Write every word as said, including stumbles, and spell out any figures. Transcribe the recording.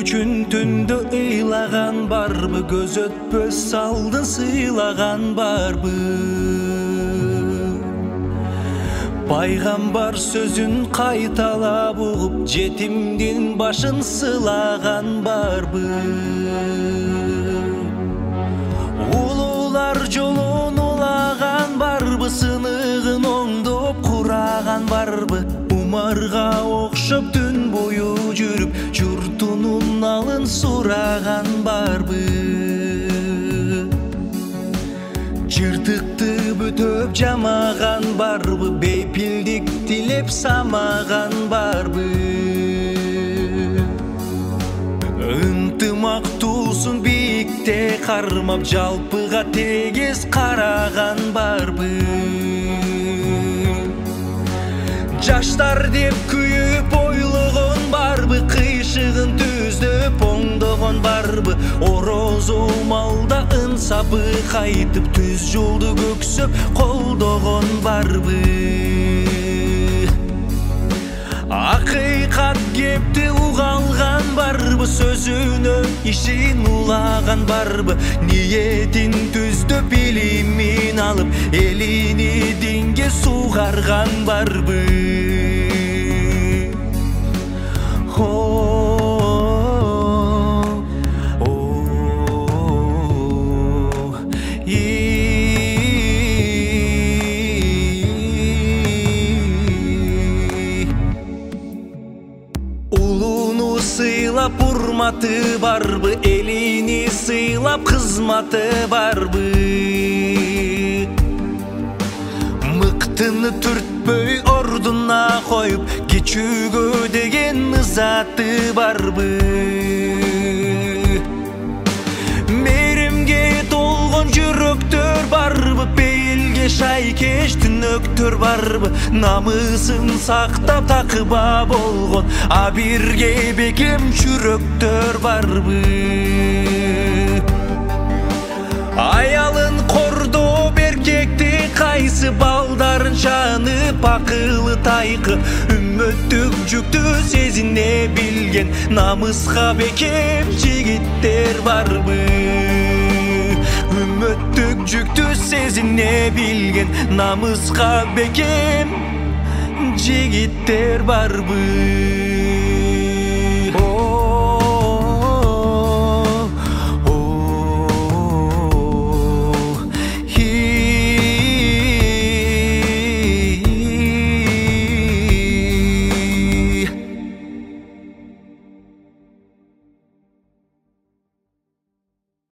үчүн түндө ыйлаган барбы, көз өтпөс алдын сыйлаган барбы? Пайгамбар сөзүн кайталап угуп, жетимдин башын сылаган барбы? Улуулар жолун улаган барбы, сыныгын оңдоп кураган барбы? Умарга окшоп түн бою жүрүп, журтунун алын сураган барбы? Жыртыкты бүтөп жамаган барбы, бейпилдик тилеп самаган барбы? Ынтымак туусун бийикте кармап, жалпыга тегиз караган барбы? Жаштар деп күйүп ойлогон барбы, кыйшыгын түздөп оңдогон барбы? Орозо малда ынсапы кайтып, түз жолду көксөп колдогон барбы? Акыйкат кепти угалган барбы, сөзүнө ишин улаган барбы? Ниетин түздөп илимин алып, элини динге сугарган барбы? Улуну сыйлап урматы барбы, элини сыйлап кызматы барбы? Мыктыны түртпөй ордуна коюп, кичүүгө деген ызаты барбы? Мейримге толгон жүрөктөр барбы? Пейилге шайкеш түнөктөр барбы? Намысын сактап такыба болгон абирге бекем жүрөктөр барбы? Аялын кордоп эркекти кайсы, балдарын чанып акылы тайкы? Үммөттүк жүктү сезине билген намыска бекем жигиттер барбы? Үммөттүк жүктү сезине билген намыска бекем жигиттер барбы?